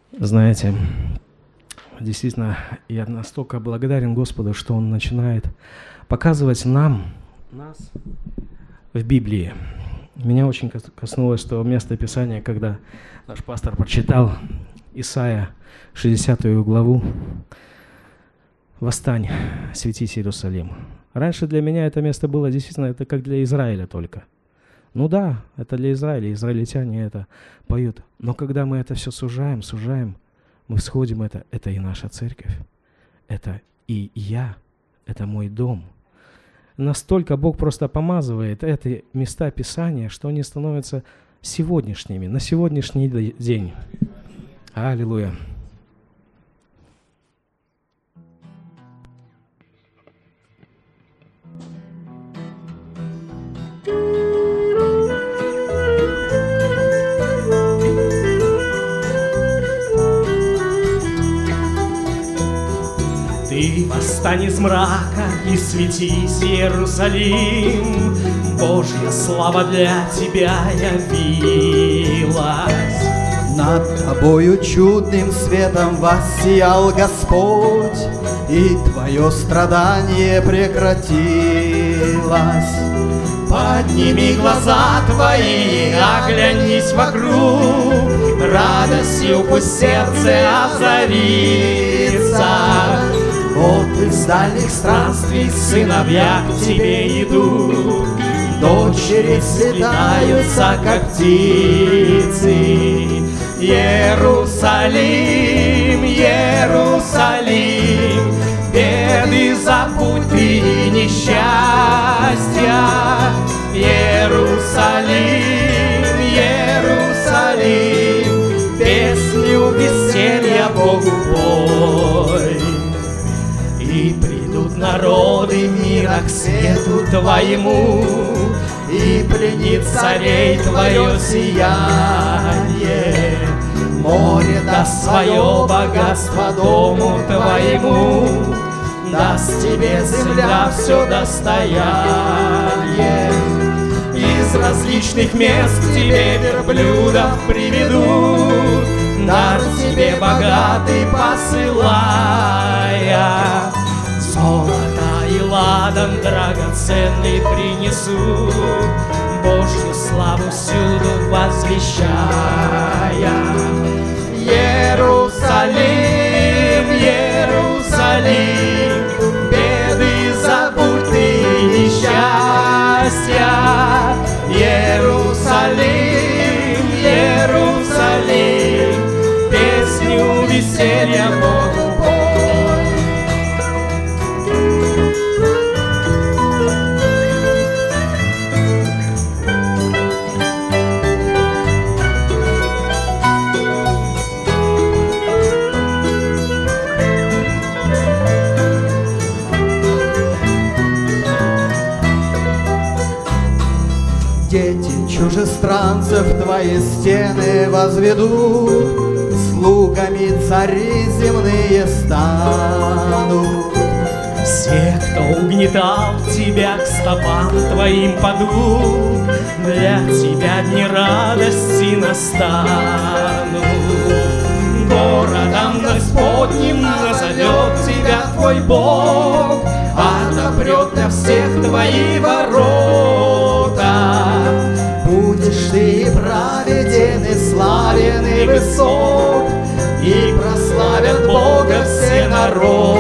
Знаете, действительно, я настолько благодарен Господу, что Он начинает показывать нас в Библии. Меня очень коснулось того места Писания, когда наш пастор прочитал Исайя 60 главу «Восстань, светись, Иерусалим». Раньше для меня это место было действительно, это как для Израиля только. Ну да, это для Израиля, израильтяне это поют. Но когда мы это все сужаем, мы всходим, это и наша церковь, это и я, это мой дом. Настолько Бог просто помазывает эти места Писания, что они становятся сегодняшними, на сегодняшний день. Аллилуйя. Ты восстань из мрака и светись, Иерусалим, Божья слава для тебя явилась. Над тобою чудным светом воссиял Господь, и твое страдание прекратилось. Подними глаза твои, оглянись вокруг, радостью пусть сердце озарится. Вот из дальних странствий сыновья к тебе идут, дочери слетаются, как птицы. Иерусалим, Иерусалим, беды забудь ты и несчастья. Иерусалим, Иерусалим, песню веселья Богу пой. И придут народы мира к свету твоему, и пленит царей твое сияние. Море даст свое богатство дому твоему, даст тебе земля все достояние. Из различных мест к тебе верблюдов приведут, дар тебе богатый посылая. Золото и ладан драгоценный принесут, Божью славу всюду возвещая. Иерусалим, Иерусалим, беды забудь ты и несчастья. Иерусалим, Иерусалим, песню веселья Богу пой. Дети чужестранцев твои стены возведут, слугами цари земные станут. Все, кто угнетал тебя, к стопам твоим падут, для тебя дни радости настанут. Городом Господним назовет тебя твой Бог, отопрет на всех твои ворота. Будешь ты и праведен, и славен, и высок, и прославят Бога все народы.